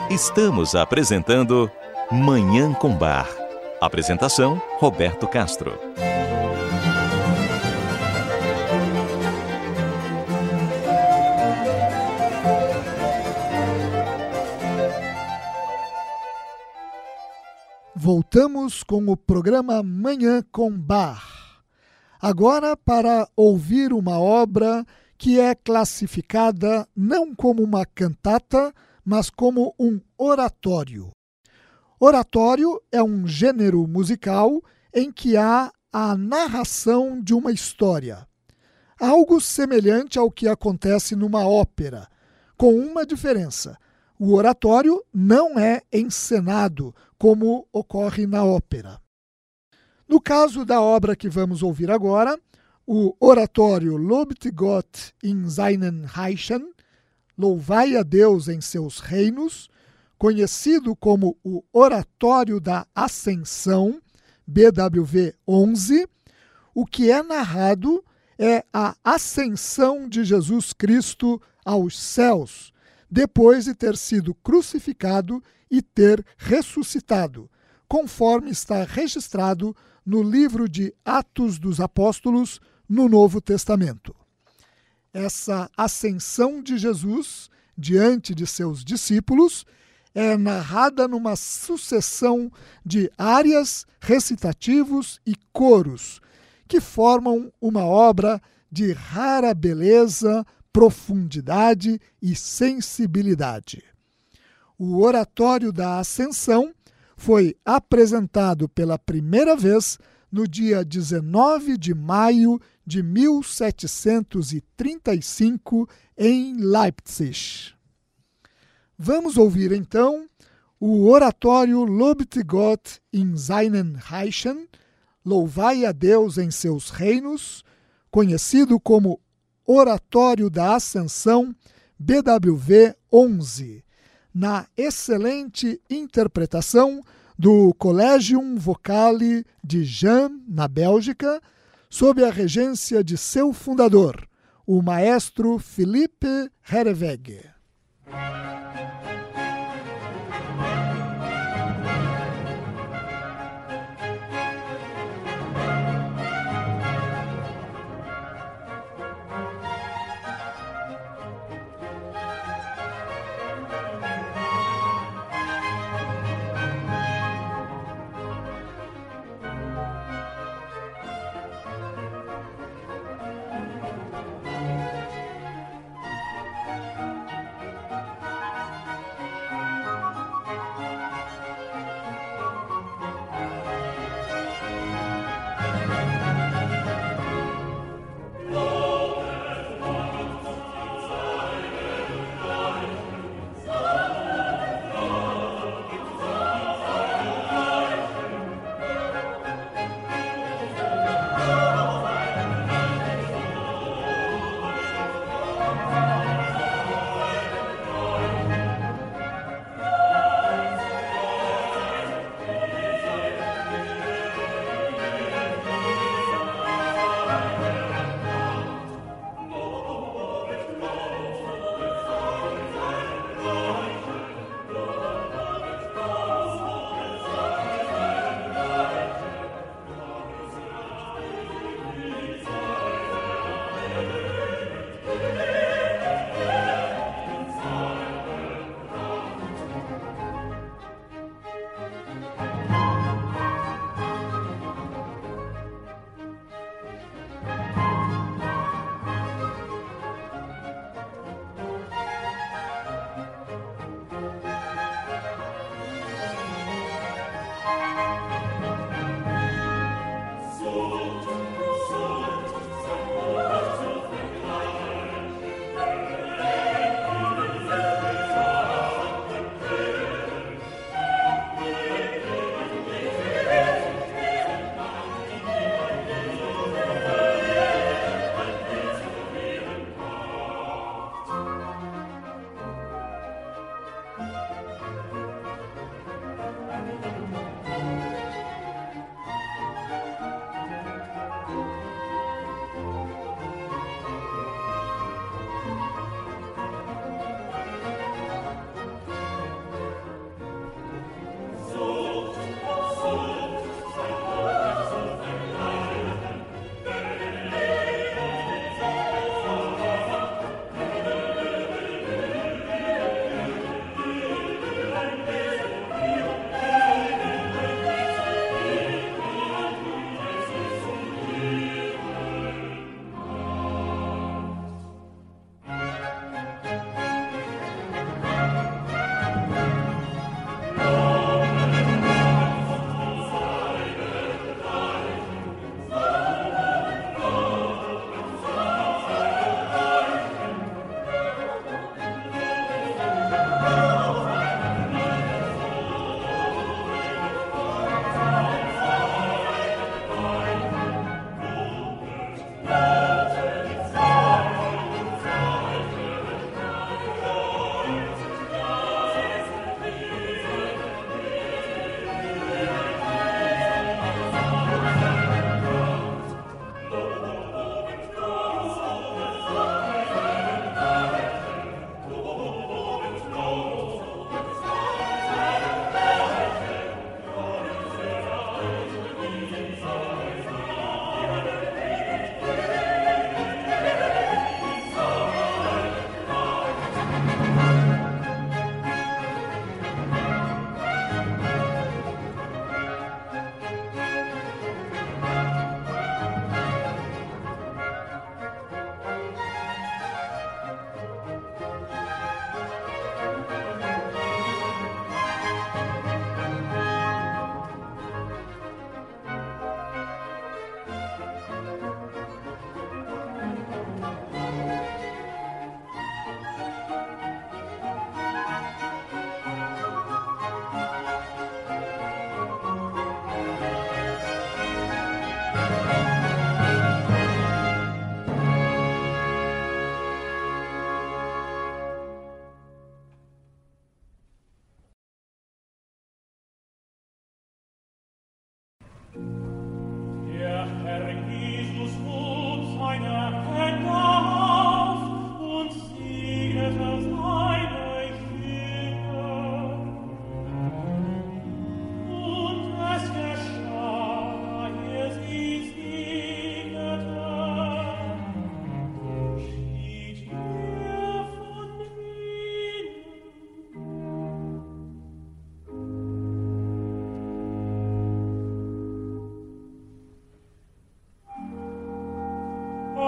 Estamos apresentando Manhã com Bar. Apresentação, Roberto Castro. Voltamos com o programa Manhã com Bar. Agora para ouvir uma obra que é classificada não como uma cantata, mas como um oratório. Oratório é um gênero musical em que há a narração de uma história. Algo semelhante ao que acontece numa ópera, com uma diferença. O oratório não é encenado, como ocorre na ópera. No caso da obra que vamos ouvir agora, o oratório Lobet Gott in seinen Reichen, Louvai a Deus em seus reinos, conhecido como o Oratório da Ascensão, BWV 11, o que é narrado é a ascensão de Jesus Cristo aos céus, depois de ter sido crucificado e ter ressuscitado, conforme está registrado no livro de Atos dos Apóstolos, no Novo Testamento. Essa ascensão de Jesus diante de seus discípulos é narrada numa sucessão de áreas, recitativos e coros, que formam uma obra de rara beleza, profundidade e sensibilidade. O Oratório da Ascensão foi apresentado pela primeira vez no dia 19 de maio de 1735 em Leipzig. Vamos ouvir então o oratório Lobet Gott in seinen Reichen, Louvai a Deus em seus reinos, conhecido como Oratório da Ascensão, BWV 11, na excelente interpretação do Collegium Vocale de Jean, na Bélgica, sob a regência de seu fundador, o maestro Philippe Herreweghe.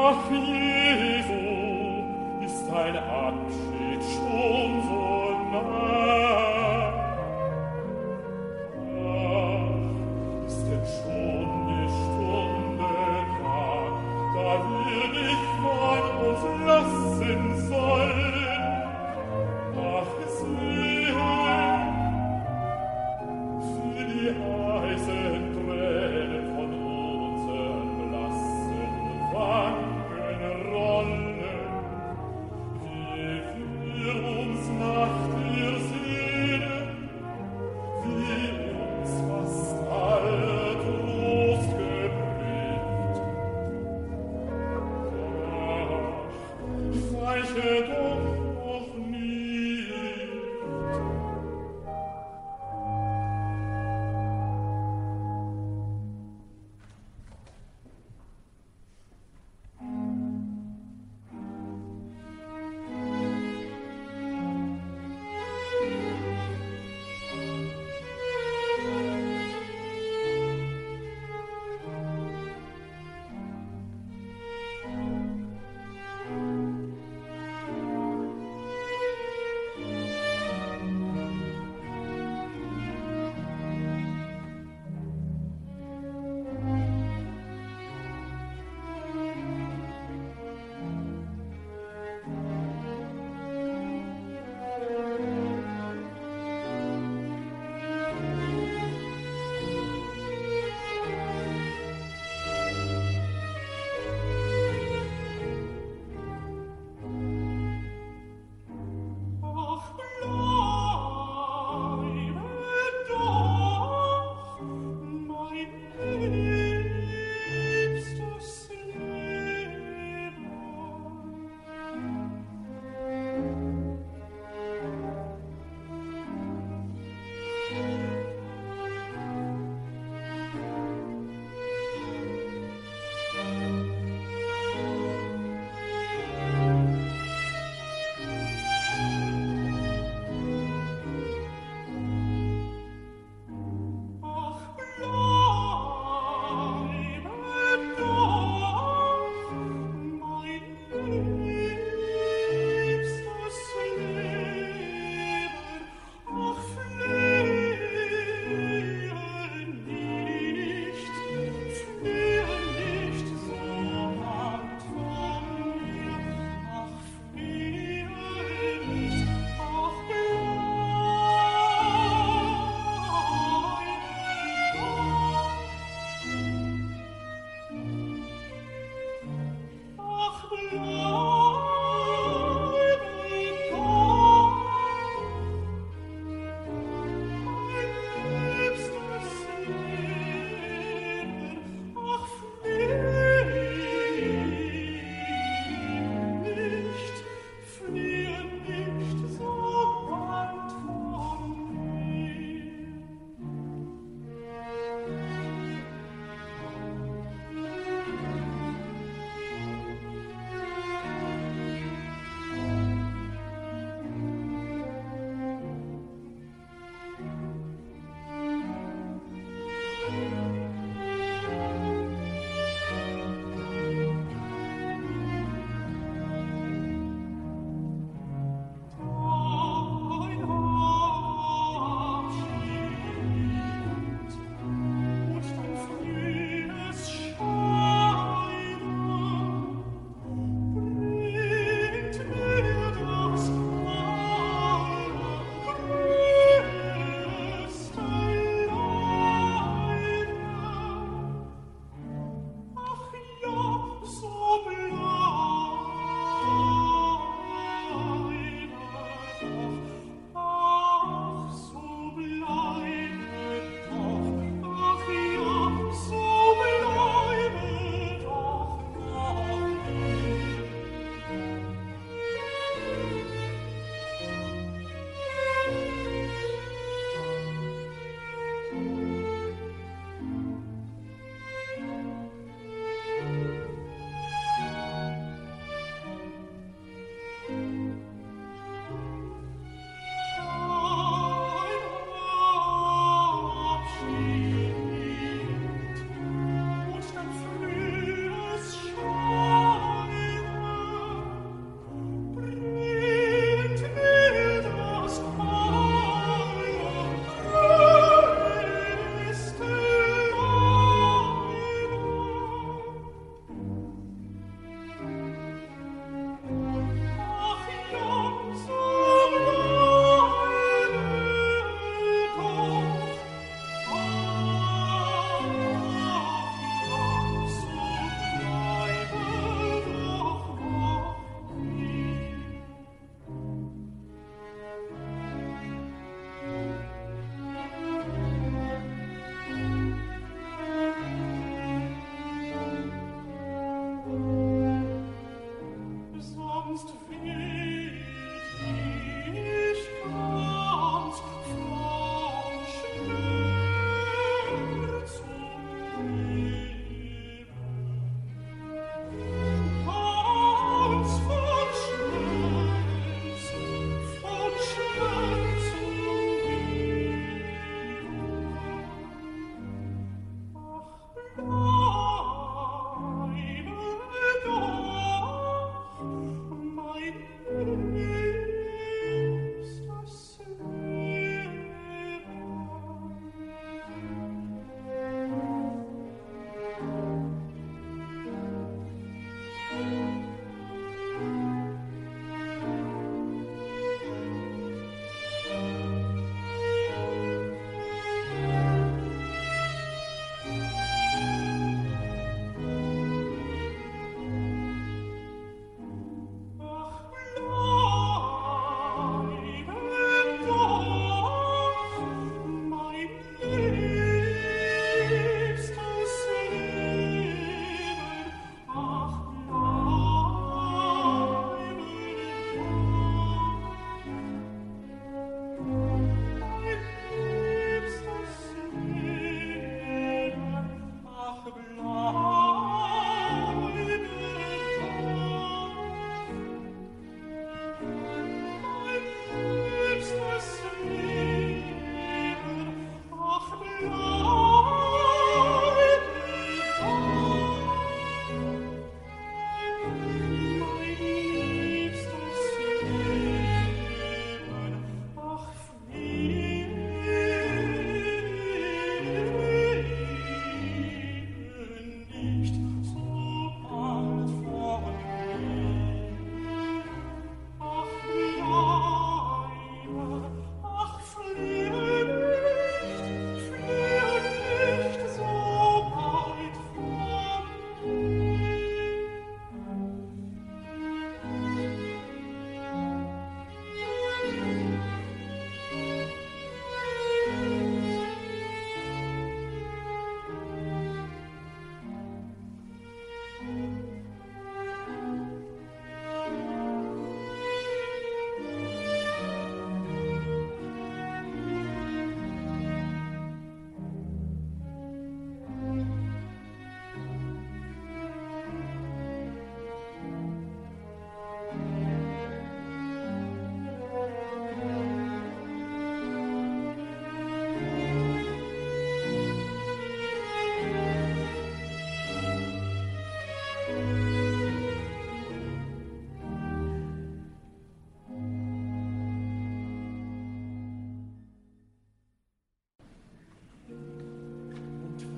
Ach, Jesu, ist dein Abschied schon so nah? Ach, ist denn schon die Stunde da, da wir dich von uns lassen sollen? Ach, es wehe für die heißen Tränen von unseren blassen Wangen rollen, wie für uns Nacht wir sind.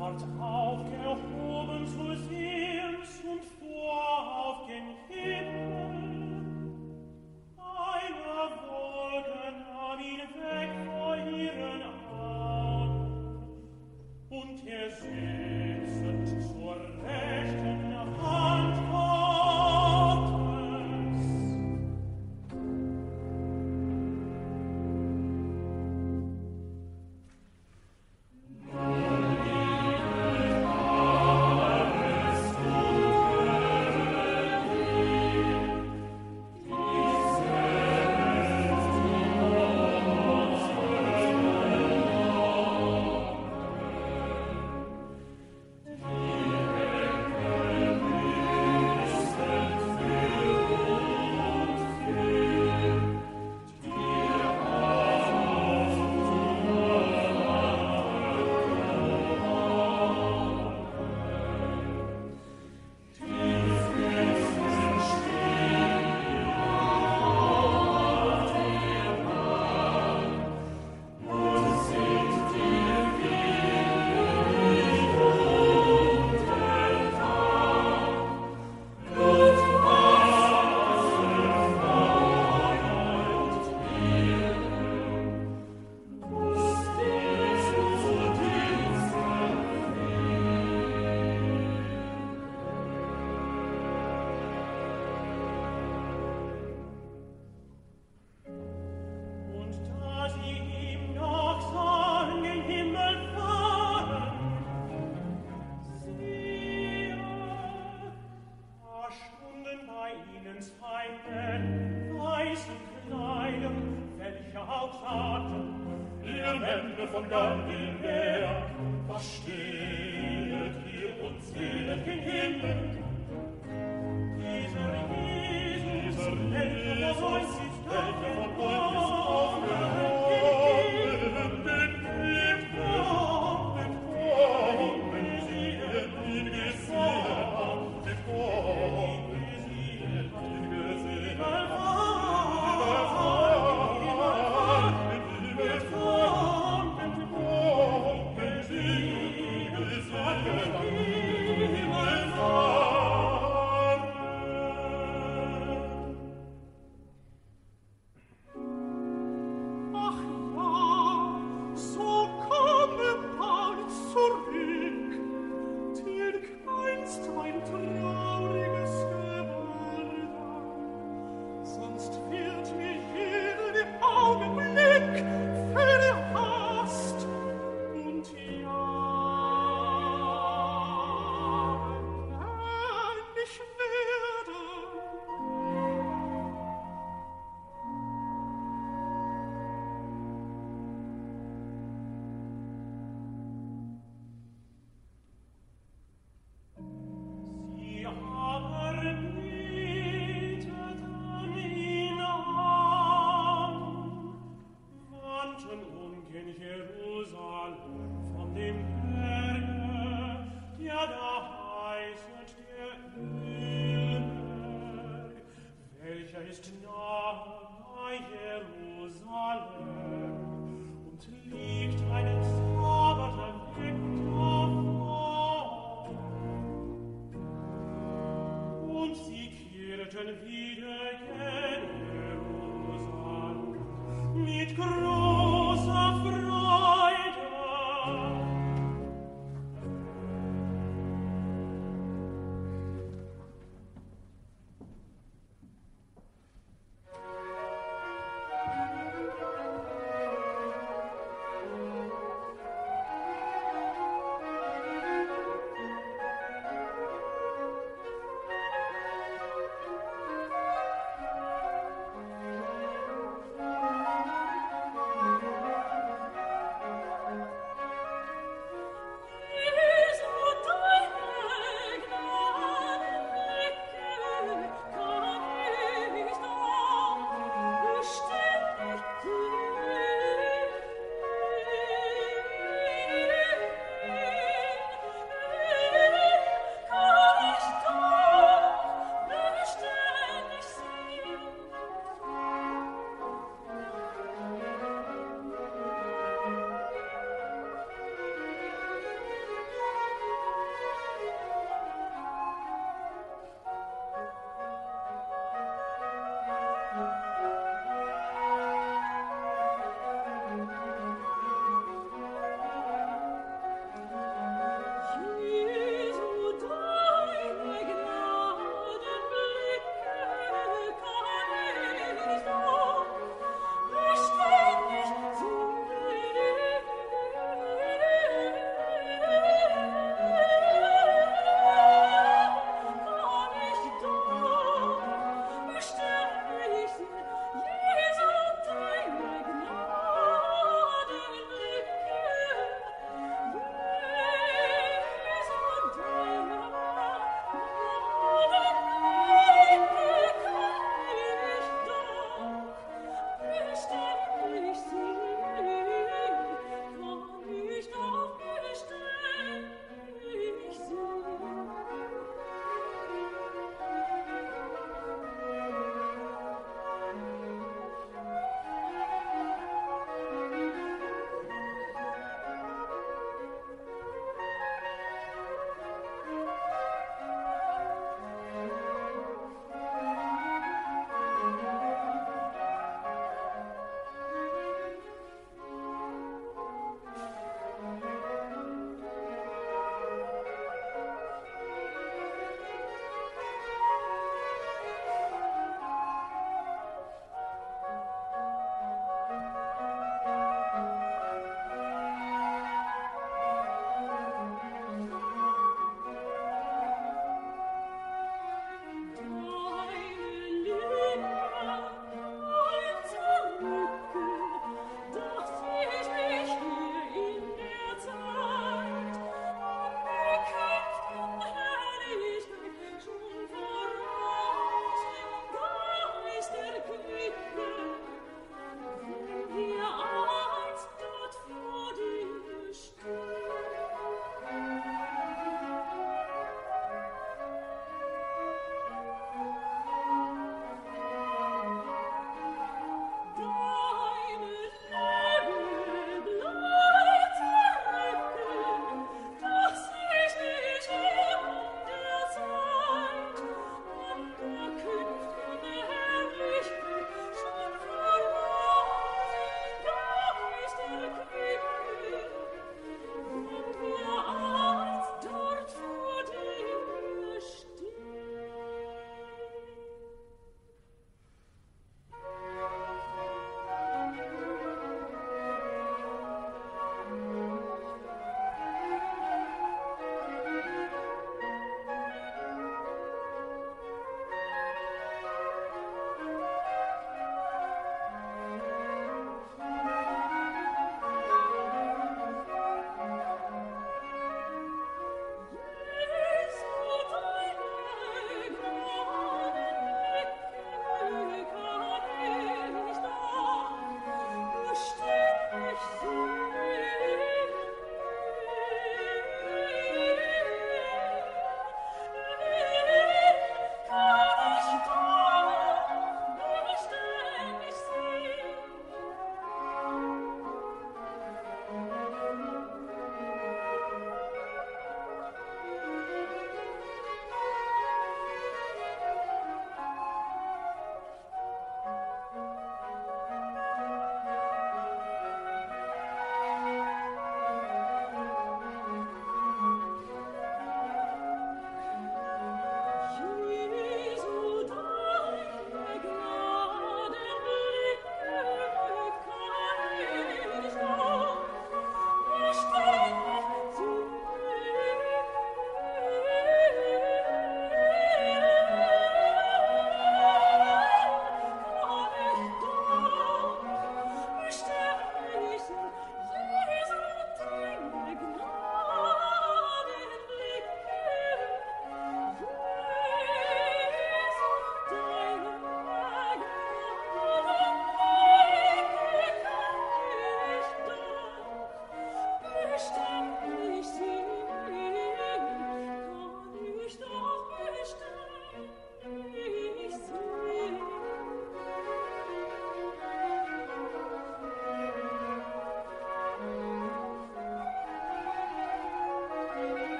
Hort aufgehoben zu sehens und vor auf den Himmel. Eine Wolke nahm ihn weg vor ihren Augen, und er sitzend zur rechten Hand Gottes. Von Galiläa, was steht hier und seht gen Himmel? Dieser Jesus, welcher von euch ist aufgehoben, den gibt kommen sie ihn gesehen, kommen sie ihn gesehen.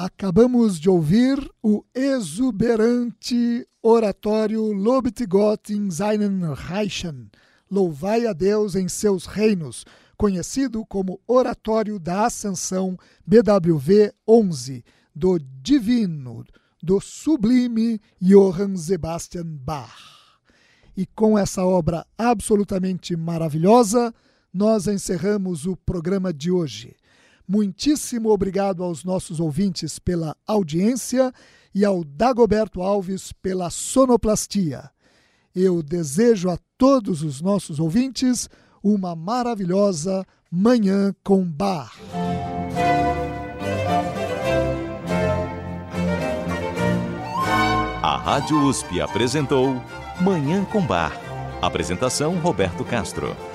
Acabamos de ouvir o exuberante oratório Lobet Gott in seinen Reichen, Louvai a Deus em seus reinos, conhecido como Oratório da Ascensão BWV 11, do divino, do sublime Johann Sebastian Bach. E com essa obra absolutamente maravilhosa, nós encerramos o programa de hoje. Muitíssimo obrigado aos nossos ouvintes pela audiência e ao Dagoberto Alves pela sonoplastia. Eu desejo a todos os nossos ouvintes uma maravilhosa Manhã com Bach. A Rádio USP apresentou Manhã com Bach. Apresentação Roberto Castro.